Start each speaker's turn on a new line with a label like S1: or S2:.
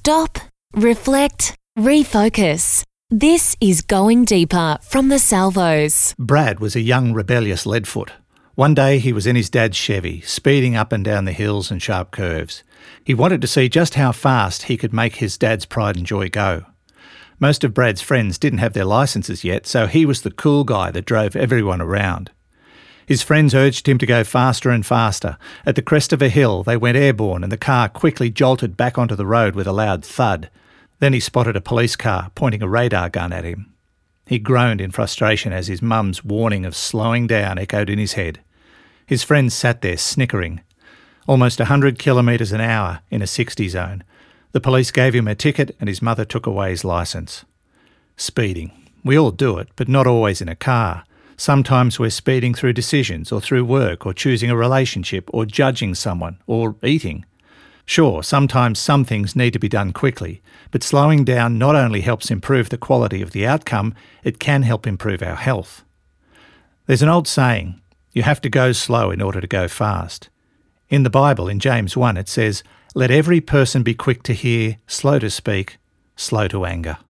S1: Stop, reflect, refocus. This is Going Deeper from the Salvos.
S2: Brad was a young rebellious leadfoot. One day he was in his dad's Chevy, speeding up and down the hills and sharp curves. He wanted to see just how fast he could make his dad's pride and joy go. Most of Brad's friends didn't have their licences yet, so he was the cool guy that drove everyone around. His friends urged him to go faster and faster. At the crest of a hill, they went airborne and the car quickly jolted back onto the road with a loud thud. Then he spotted a police car pointing a radar gun at him. He groaned in frustration as his mum's warning of slowing down echoed in his head. His friends sat there snickering. Almost 100 kilometres an hour in a 60 zone. The police gave him a ticket and his mother took away his licence. Speeding. We all do it, but not always in a car. Sometimes we're speeding through decisions or through work or choosing a relationship or judging someone or eating. Sure, sometimes some things need to be done quickly, but slowing down not only helps improve the quality of the outcome, it can help improve our health. There's an old saying, you have to go slow in order to go fast. In the Bible, in James 1, it says, "Let every person be quick to hear, slow to speak, slow to anger."